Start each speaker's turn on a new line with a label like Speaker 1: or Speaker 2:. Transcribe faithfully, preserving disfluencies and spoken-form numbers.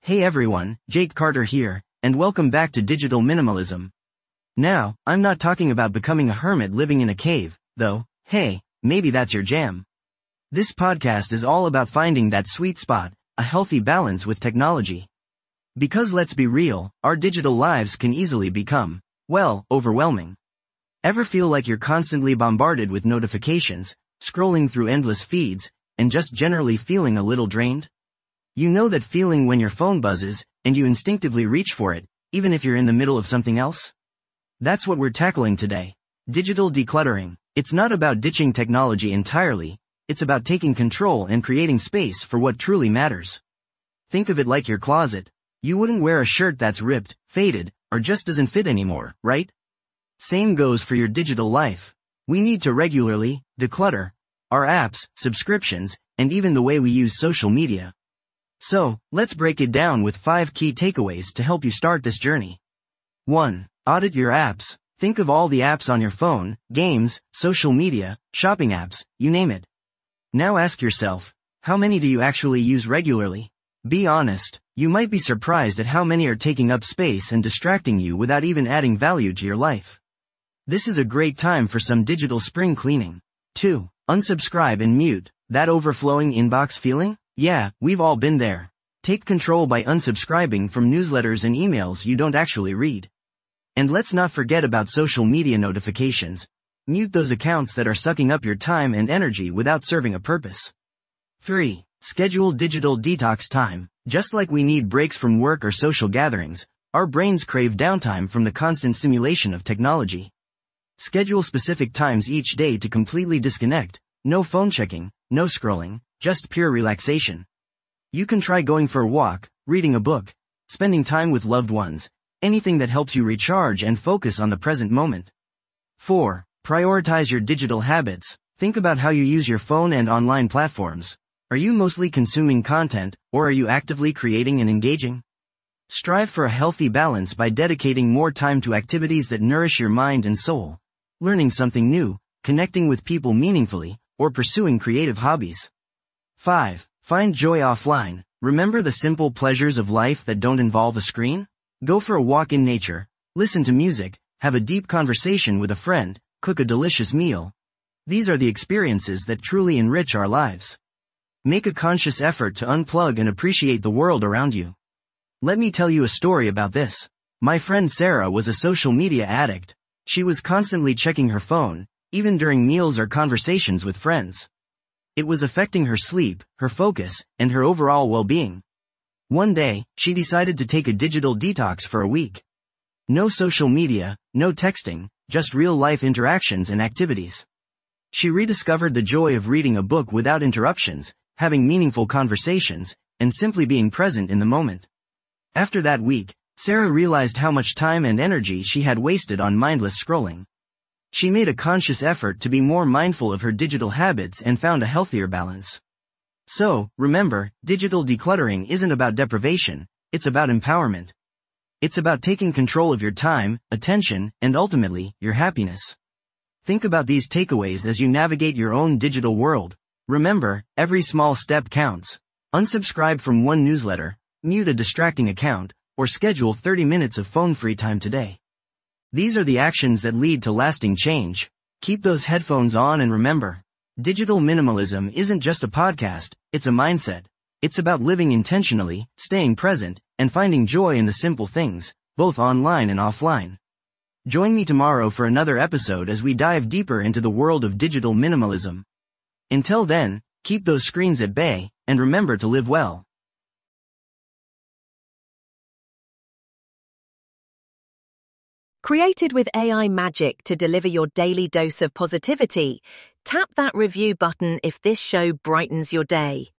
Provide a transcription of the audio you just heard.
Speaker 1: Hey everyone, Jake Carter here, and welcome back to Digital Minimalism. Now, I'm not talking about becoming a hermit living in a cave, though, hey, maybe that's your jam. This podcast is all about finding that sweet spot, a healthy balance with technology. Because let's be real, our digital lives can easily become, well, overwhelming. Ever feel like you're constantly bombarded with notifications, scrolling through endless feeds, and just generally feeling a little drained? You know that feeling when your phone buzzes, and you instinctively reach for it, even if you're in the middle of something else? That's what we're tackling today. Digital decluttering. It's not about ditching technology entirely, it's about taking control and creating space for what truly matters. Think of it like your closet. You wouldn't wear a shirt that's ripped, faded, or just doesn't fit anymore, right? Same goes for your digital life. We need to regularly declutter our apps, subscriptions, and even the way we use social media. So, let's break it down with five key takeaways to help you start this journey. one. Audit your apps. Think of all the apps on your phone, games, social media, shopping apps, you name it. Now ask yourself, how many do you actually use regularly? Be honest, you might be surprised at how many are taking up space and distracting you without even adding value to your life. This is a great time for some digital spring cleaning. two. Unsubscribe and mute. That overflowing inbox feeling? Yeah, we've all been there. Take control by unsubscribing from newsletters and emails you don't actually read. And let's not forget about social media notifications. Mute those accounts that are sucking up your time and energy without serving a purpose. three. Schedule digital detox time. Just like we need breaks from work or social gatherings, our brains crave downtime from the constant stimulation of technology. Schedule specific times each day to completely disconnect. No phone checking, no scrolling, just pure relaxation. You can try going for a walk, reading a book, spending time with loved ones, anything that helps you recharge and focus on the present moment. four. Prioritize your digital habits. Think about how you use your phone and online platforms. Are you mostly consuming content, or are you actively creating and engaging? Strive for a healthy balance by dedicating more time to activities that nourish your mind and soul. Learning something new, connecting with people meaningfully, or pursuing creative hobbies. five. Find joy offline. Remember the simple pleasures of life that don't involve a screen? Go for a walk in nature, listen to music, have a deep conversation with a friend, cook a delicious meal. These are the experiences that truly enrich our lives. Make a conscious effort to unplug and appreciate the world around you. Let me tell you a story about this. My friend Sarah was a social media addict. She was constantly checking her phone, even during meals or conversations with friends. It was affecting her sleep, her focus, and her overall well-being. One day, she decided to take a digital detox for a week. No social media, no texting, just real-life interactions and activities. She rediscovered the joy of reading a book without interruptions, having meaningful conversations, and simply being present in the moment. After that week, Sarah realized how much time and energy she had wasted on mindless scrolling. She made a conscious effort to be more mindful of her digital habits and found a healthier balance. So, remember, digital decluttering isn't about deprivation, it's about empowerment. It's about taking control of your time, attention, and ultimately, your happiness. Think about these takeaways as you navigate your own digital world. Remember, every small step counts. Unsubscribe from one newsletter, mute a distracting account, or schedule thirty minutes of phone-free time today. These are the actions that lead to lasting change. Keep those headphones on and remember, digital minimalism isn't just a podcast, it's a mindset. It's about living intentionally, staying present, and finding joy in the simple things, both online and offline. Join me tomorrow for another episode as we dive deeper into the world of digital minimalism. Until then, keep those screens at bay, and remember to live well.
Speaker 2: Created with A I magic to deliver your daily dose of positivity, tap that review button if this show brightens your day.